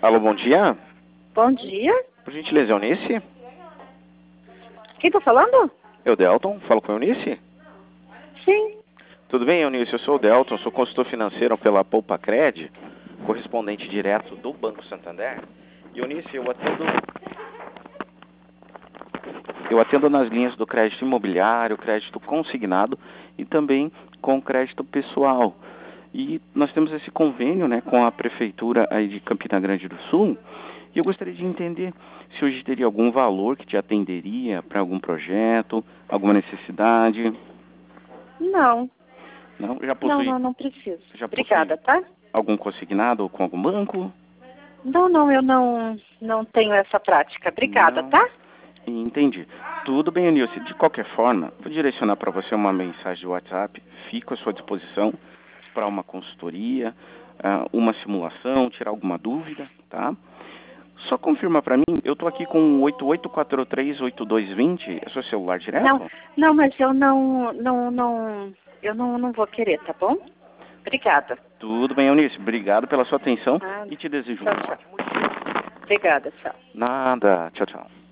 Alô, bom dia. Bom dia. Por gentileza, Eunice? Quem tá falando? Eu, Delton. Falo com a Eunice? Sim. Tudo bem, Eunice? Eu sou o Delton, sou consultor financeiro pela Poupa-Cred, correspondente direto do Banco Santander. E, Eunice, eu atendo nas linhas do crédito imobiliário, crédito consignado e também com crédito pessoal. E nós temos esse convênio, né, com a prefeitura aí de Campina Grande do Sul. E eu gostaria de entender se hoje teria algum valor que te atenderia para algum projeto, alguma necessidade. Não. Não? Já possui, Não preciso. já Obrigada, possui tá? algum consignado com algum banco? Não, eu não tenho essa prática. Obrigada, Não. tá? Entendi. Tudo bem, Eunice. De qualquer forma, vou direcionar para você uma mensagem de WhatsApp. Fico à sua disposição para uma consultoria, uma simulação, tirar alguma dúvida, tá? Só confirma para mim, eu tô aqui com 88438220, é seu celular direto? Não, mas eu não vou querer, tá bom? Obrigada. Tudo bem, Eunice. Obrigado pela sua atenção Nada. e te desejo um Tchau. ótimo dia. Obrigada, tchau. Nada. Tchau, tchau.